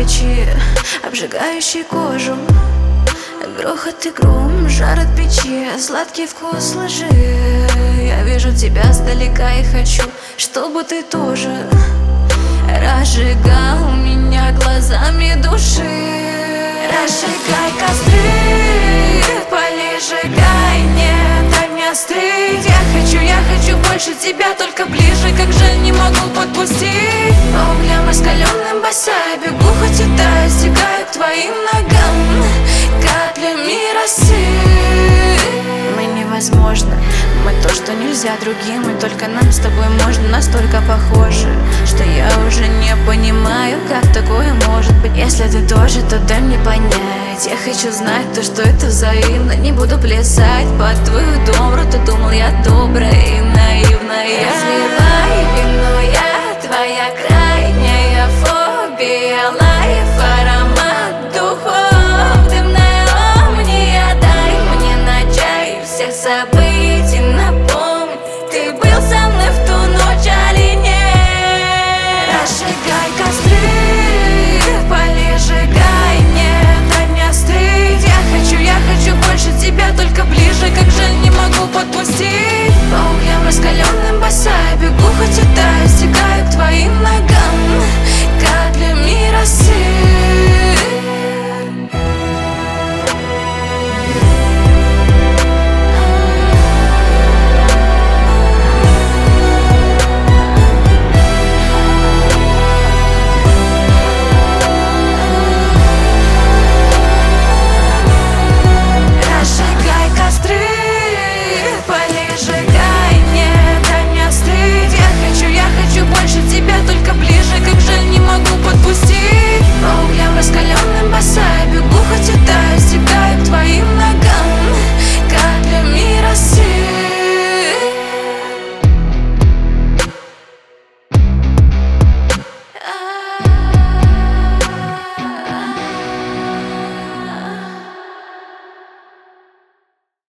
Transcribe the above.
свечи, обжигающий кожу. Грохот и гром, жар от печи, сладкий вкус лжи. Я вижу тебя сдалека и хочу, чтобы ты тоже разжигал меня глазами души. Разжигай костры, пали, сжигай, нет огня стыть. Я хочу больше тебя, только ближе, как же не могу подпустить. По углям раскаленным босая бегу, хоть и таю, стекаю к твоим ногам каплями росы. Мы невозможно, мы то, что нельзя другим, и только нам с тобой можно. Настолько похожи, что я уже не понимаю, как такое может быть. Если ты тоже, то дай мне понять. Я хочу знать то, что это взаимно. Не буду плясать под твою добру. Ты думал, я добрая и наивная. Разливай вино, я твоя крайняя фобия. Лайф, аромат духов, дымная омния. Дай мне на чай всех событий.